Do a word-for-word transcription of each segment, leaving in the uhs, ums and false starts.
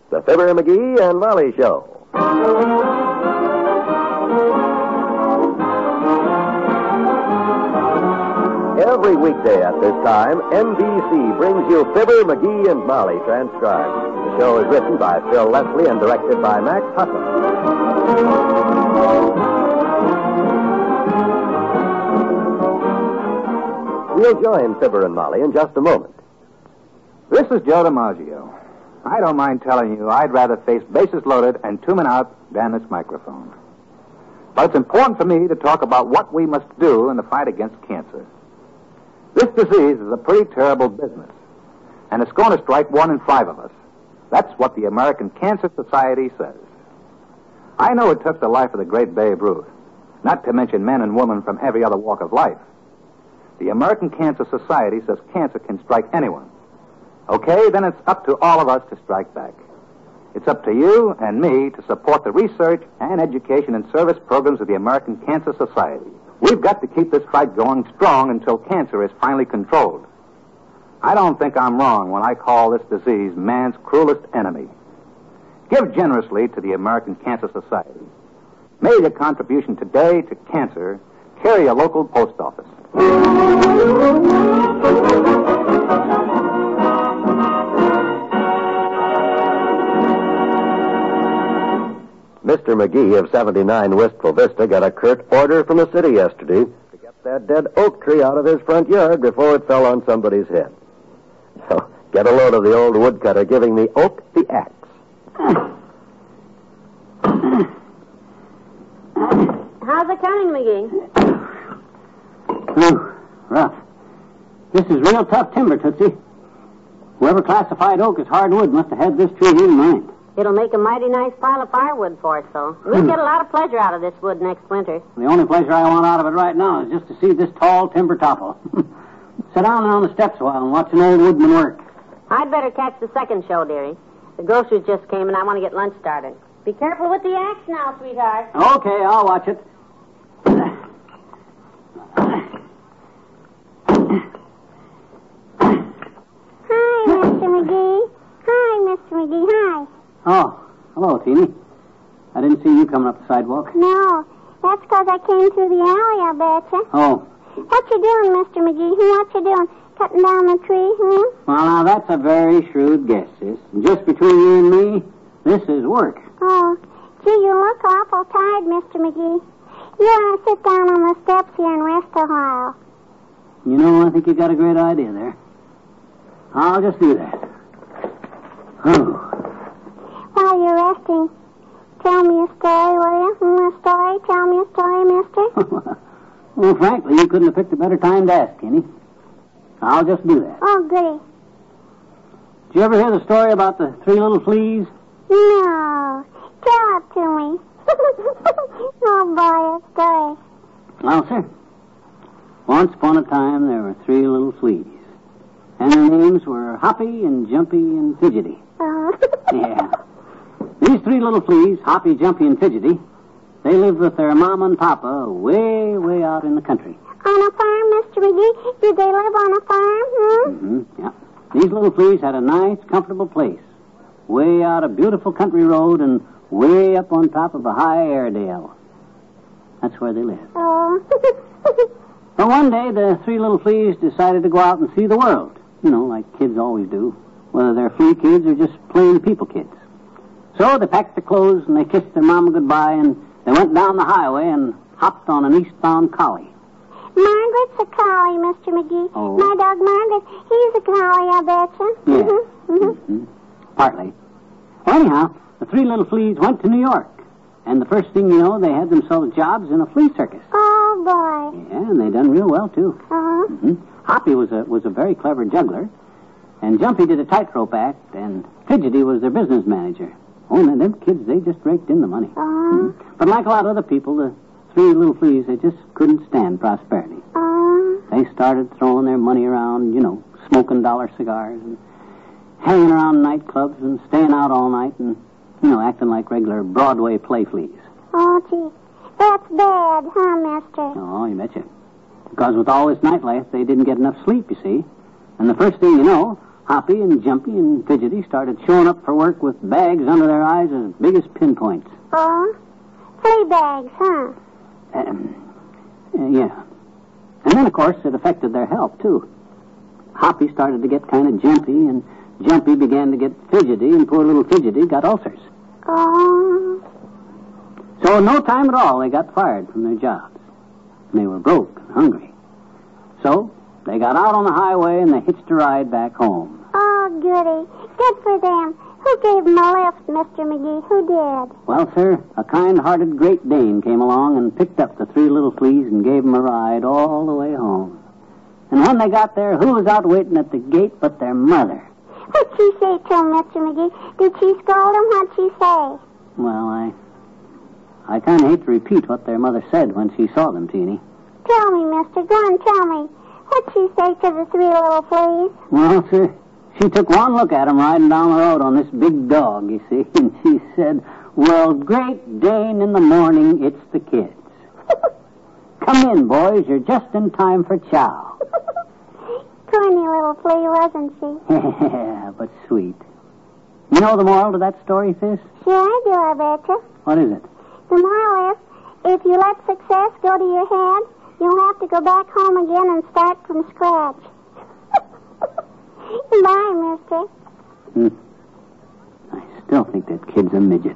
The Fibber, McGee, and Molly Show. Every weekday at this time, N B C brings you Fibber, McGee, and Molly transcribed. The show is written by Phil Leslie and directed by Max Hutton. We'll join Fibber and Molly in just a moment. This is Joe DiMaggio. I don't mind telling you I'd rather face bases loaded and two men out than this microphone. But it's important for me to talk about what we must do in the fight against cancer. This disease is a pretty terrible business, and it's going to strike one in five of us. That's what the American Cancer Society says. I know it took the life of the great Babe Ruth, not to mention men and women from every other walk of life. The American Cancer Society says cancer can strike anyone. Okay, then it's up to all of us to strike back. It's up to you and me to support the research and education and service programs of the American Cancer Society. We've got to keep this fight going strong until cancer is finally controlled. I don't think I'm wrong when I call this disease man's cruelest enemy. Give generously to the American Cancer Society. Make a contribution today to cancer. Carry a local post office. Mister McGee of seventy-nine Wistful Vista got a curt order from the city yesterday to get that dead oak tree out of his front yard before it fell on somebody's head. So get a load of the old woodcutter giving the oak the axe. How's it coming, McGee? Ooh, rough. This is real tough timber, Tootsie. Whoever classified oak as hardwood must have had this tree in mind. It'll make a mighty nice pile of firewood for us, though. We'll get a lot of pleasure out of this wood next winter. The only pleasure I want out of it right now is just to see this tall timber topple. Sit down there on the steps a while and watch an old woodman work. I'd better catch the second show, dearie. The groceries just came and I want to get lunch started. Be careful with the axe now, sweetheart. Okay, I'll watch it. Hi, Mister McGee. Hi, Mister McGee. Hi. Oh, hello, Teeny. I didn't see you coming up the sidewalk. No, that's because I came through the alley, I betcha. Oh. What you doing, Mister McGee? What you doing? Cutting down the tree, hmm? Well, now, that's a very shrewd guess, sis. And just between you and me, this is work. Oh, gee, you look awful tired, Mister McGee. You want to sit down on the steps here and rest a while. You know, I think you got a great idea there. I'll just do that. Oh. While you're resting, tell me a story, will you? Hmm, a story? Tell me a story, mister. Well, frankly, you couldn't have picked a better time to ask, Kenny. I'll just do that. Oh, goody. Did you ever hear the story about the three little fleas? No. Tell it to me. Oh, boy, a story. Well, sir, once upon a time, there were three little fleas. And their names were Hoppy and Jumpy and Fidgety. Oh. Yeah. These three little fleas, Hoppy, Jumpy, and Fidgety, they lived with their mom and papa way, way out in the country. On a farm, Mister McGee? Did they live on a farm, hmm? Mm-hmm, yeah. These little fleas had a nice, comfortable place, way out a beautiful country road and way up on top of a high Airedale. That's where they lived. Oh. But one day, the three little fleas decided to go out and see the world. You know, like kids always do, whether they're flea kids or just plain people kids. So they packed their clothes and they kissed their mama goodbye and they went down the highway and hopped on an eastbound collie. Margaret's a collie, Mister McGee. Oh. My dog Margaret, he's a collie, I betcha. Yeah. Mm-hmm. Mm-hmm. Mm-hmm. Partly. Well, anyhow, the three little fleas went to New York. And the first thing you know, they had themselves jobs in a flea circus. Oh, boy. Yeah, and they done real well, too. Uh-huh. Mm-hmm. Hoppy was a was a very clever juggler. And Jumpy did a tightrope act, and Fidgety was their business manager. Oh, man, them kids, they just raked in the money. Uh-huh. Mm-hmm. But like a lot of other people, the three little fleas, they just couldn't stand prosperity. Uh-huh. They started throwing their money around, you know, smoking dollar cigars and hanging around nightclubs and staying out all night and, you know, acting like regular Broadway play fleas. Oh, gee. That's bad, huh, mister? Oh, you betcha. Because with all this nightlife, they didn't get enough sleep, you see. And the first thing you know, Hoppy and Jumpy and Fidgety started showing up for work with bags under their eyes as big as pinpoints. Oh? Flea bags, huh? Um, uh, yeah. And then, of course, it affected their health, too. Hoppy started to get kind of jumpy, and Jumpy began to get fidgety, and poor little Fidgety got ulcers. Oh. So in no time at all, they got fired from their jobs. And they were broke and hungry. So they got out on the highway, and they hitched a ride back home. Oh, goody. Good for them. Who gave them a lift, Mister McGee? Who did? Well, sir, a kind-hearted Great Dane came along and picked up the three little fleas and gave them a ride all the way home. And when they got there, who was out waiting at the gate but their mother? What'd she say to him, Mister McGee? Did she scold him? What'd she say? Well, I... I kind of hate to repeat what their mother said when she saw them, Teeny. Tell me, mister. Go on, tell me. What'd she say to the three little fleas? Well, sir, she took one look at him riding down the road on this big dog, you see, and she said, well, Great Dane in the morning, it's the kids. Come in, boys. You're just in time for chow. Corny little flea, wasn't she? Yeah, but sweet. You know the moral to that story, Fizz? Sure I do, I betcha. What is it? The moral is, if you let success go to your head, you'll have to go back home again and start from scratch. Bye, mister. Hmm. I still think that kid's a midget.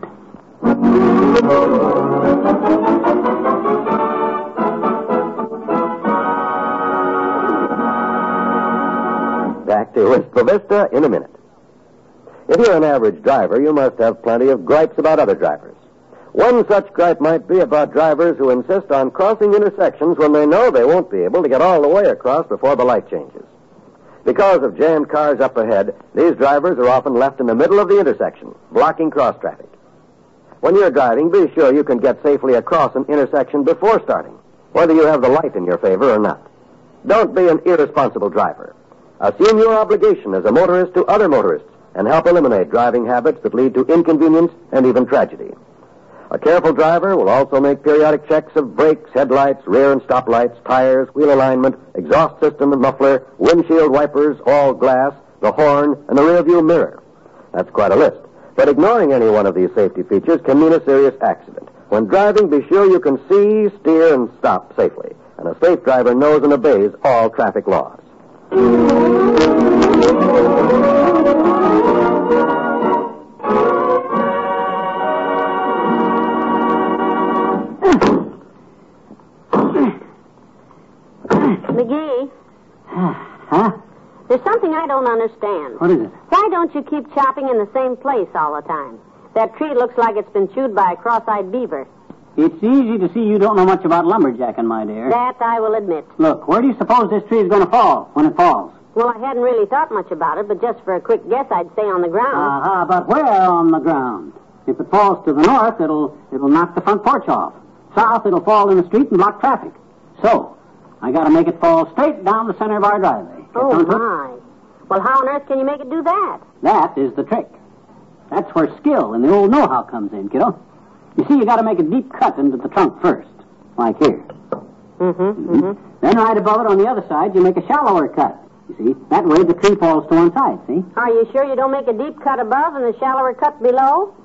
Back to Wistful Vista in a minute. If you're an average driver, you must have plenty of gripes about other drivers. One such gripe might be about drivers who insist on crossing intersections when they know they won't be able to get all the way across before the light changes. Because of jammed cars up ahead, these drivers are often left in the middle of the intersection, blocking cross traffic. When you're driving, be sure you can get safely across an intersection before starting, whether you have the light in your favor or not. Don't be an irresponsible driver. Assume your obligation as a motorist to other motorists and help eliminate driving habits that lead to inconvenience and even tragedy. A careful driver will also make periodic checks of brakes, headlights, rear and stop lights, tires, wheel alignment, exhaust system and muffler, windshield wipers, all glass, the horn, and the rearview mirror. That's quite a list. But ignoring any one of these safety features can mean a serious accident. When driving, be sure you can see, steer, and stop safely. And a safe driver knows and obeys all traffic laws. McGee, Huh? there's something I don't understand. What is it? Why don't you keep chopping in the same place all the time? That tree looks like it's been chewed by a cross-eyed beaver. It's easy to see you don't know much about lumberjacking, my dear. That I will admit. Look, where do you suppose this tree is going to fall when it falls? Well, I hadn't really thought much about it, but just for a quick guess, I'd say on the ground. Uh-huh, but where on the ground? If it falls to the north, it'll it'll knock the front porch off. South, it'll fall in the street and block traffic. So, I got to make it fall straight down the center of our driveway. Get Oh, onto it? my. Well, how on earth can you make it do that? That is the trick. That's where skill and the old know-how comes in, kiddo. You see, you got to make a deep cut into the trunk first, like here. Mm-hmm, mm-hmm. Then right above it on the other side, you make a shallower cut. You see, that way the tree falls to one side, see? Are you sure you don't make a deep cut above and a shallower cut below?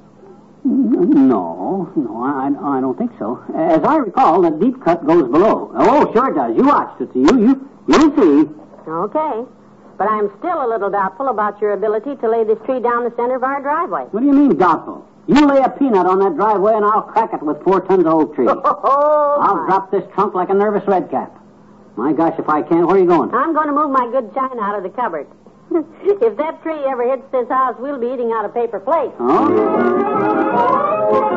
No, no, I, I don't think so. As I recall, the deep cut goes below. Oh, sure it does. You watch, Tootsie. You, you, you'll see. Okay. But I'm still a little doubtful about your ability to lay this tree down the center of our driveway. What do you mean, doubtful? You lay a peanut on that driveway and I'll crack it with four tons of oak tree. Oh, I'll my. drop this trunk like a nervous redcap. My gosh, if I can, where are you going? I'm going to move my good china out of the cupboard. If that tree ever hits this house, we'll be eating out of paper plates. Oh?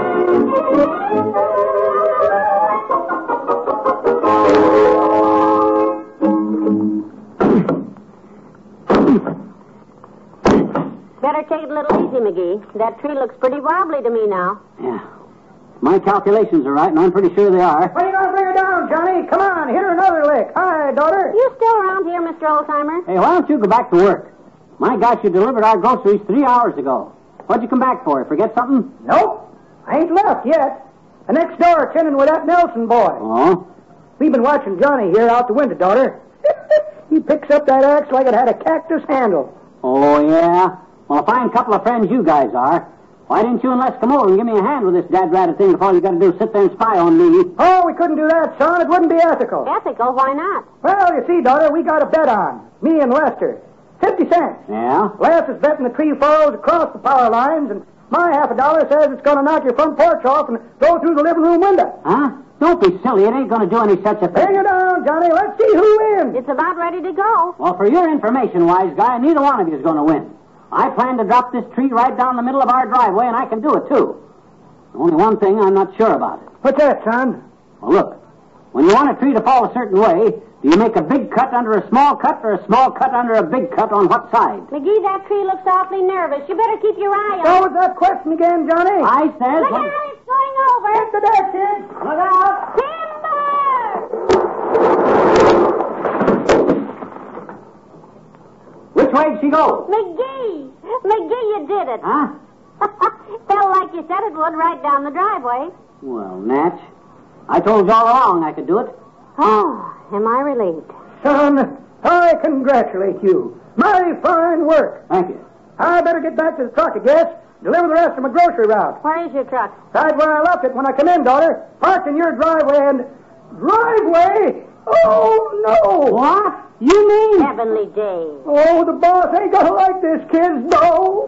Better take it a little easy, McGee. That tree looks pretty wobbly to me now. Yeah. My calculations are right, and I'm pretty sure they are. When are you going to bring her down, Johnny? Come on, hit her another lick. Hi, daughter. You still around here, Mister Oldtimer? Hey, why don't you go back to work? My gosh, you delivered our groceries three hours ago. What'd you come back for? Forget something? Nope, I ain't left yet. The next door tending with that Nelson boy. Oh? We've been watching Johnny here out the window, daughter. He picks up that axe like it had a cactus handle. Oh, yeah? Well, a fine couple of friends you guys are. Why didn't you and Les come over and give me a hand with this dad-ratted thing if all you got to do is sit there and spy on me? Oh, we couldn't do that, son. It wouldn't be ethical. Ethical? Why not? Well, you see, daughter, we got a bet on. Me and Lester. Fifty cents. Yeah? Les is betting the tree falls across the power lines, and my half a dollar says it's going to knock your front porch off and go through the living room window. Huh? Don't be silly. It ain't going to do any such a thing. Bring her down, Johnny. Let's see who wins. It's about ready to go. Well, for your information, wise guy, neither one of you is going to win. I plan to drop this tree right down the middle of our driveway, and I can do it, too. Only one thing I'm not sure about it. What's that, son? Well, look. When you want a tree to fall a certain way, do you make a big cut under a small cut or a small cut under a big cut on what side? McGee, that tree looks awfully nervous. You better keep your eye on it. What was that question again, Johnny? I said... Look out, it's going over. Get the deck, kids. Look out. Timber! Which way'd she go? McGee! McGee, you did it. Huh? Fell like you said it would right down the driveway. Well, Natch, I told you all along I could do it. Oh, am I relieved? Son, I congratulate you. Mighty fine work. Thank you. I better get back to the truck, I guess. Deliver the rest of my grocery route. Where is your truck? Right where I left it when I come in, daughter. Parked in your driveway and... Driveway? Oh, no. What? You mean? Heavenly Dave. Oh, the boss ain't gonna like this, kids, no.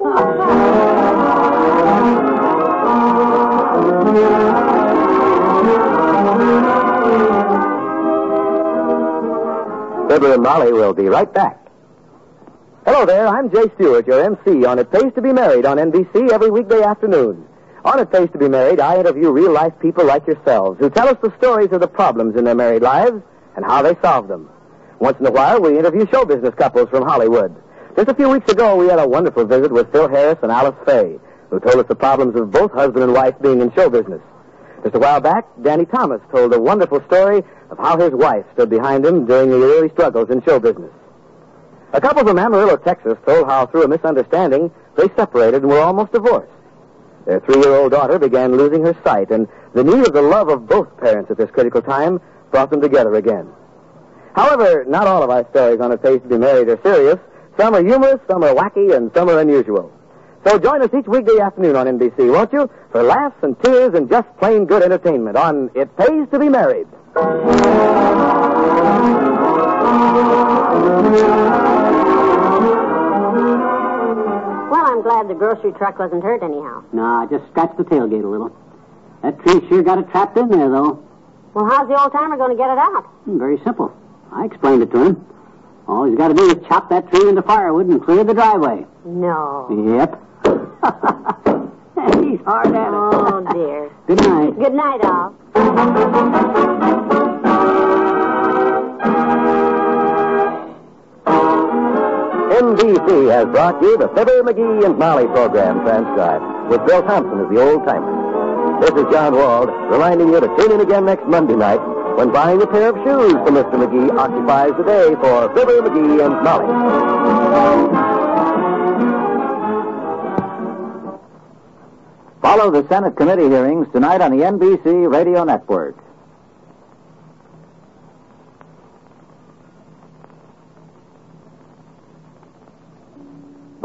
Fibber and Molly will be right back. Hello there, I'm Jay Stewart, your M C on It Pays to Be Married on N B C every weekday afternoon. On It Pays to Be Married, I interview real-life people like yourselves who tell us the stories of the problems in their married lives and how they solve them. Once in a while, we interview show business couples from Hollywood. Just a few weeks ago, we had a wonderful visit with Phil Harris and Alice Faye, who told us the problems of both husband and wife being in show business. Just a while back, Danny Thomas told a wonderful story of how his wife stood behind him during the early struggles in show business. A couple from Amarillo, Texas, told how through a misunderstanding, they separated and were almost divorced. Their three-year-old daughter began losing her sight, and the need of the love of both parents at this critical time brought them together again. However, not all of our stories on It Pays to Be Married are serious. Some are humorous, some are wacky, and some are unusual. So join us each weekday afternoon on N B C, won't you? For laughs and tears and just plain good entertainment on It Pays to Be Married. Well, I'm glad the grocery truck wasn't hurt anyhow. Nah, I just scratched the tailgate a little. That tree sure got it trapped in there, though. Well, how's the old-timer going to get it out? Hmm, very simple. I explained it to him. All he's got to do is chop that tree into firewood and clear the driveway. No. Yep. He's hard at it. Oh, dear. Good night. Good night, all. N B C has brought you the Fibber, McGee, and Molly program transcribed, with Bill Thompson as the old-timer. This is John Wald, reminding you to tune in again next Monday night when buying a pair of shoes for Mister McGee occupies the day for Fibber, McGee, and Molly. Follow the Senate committee hearings tonight on the N B C Radio Network.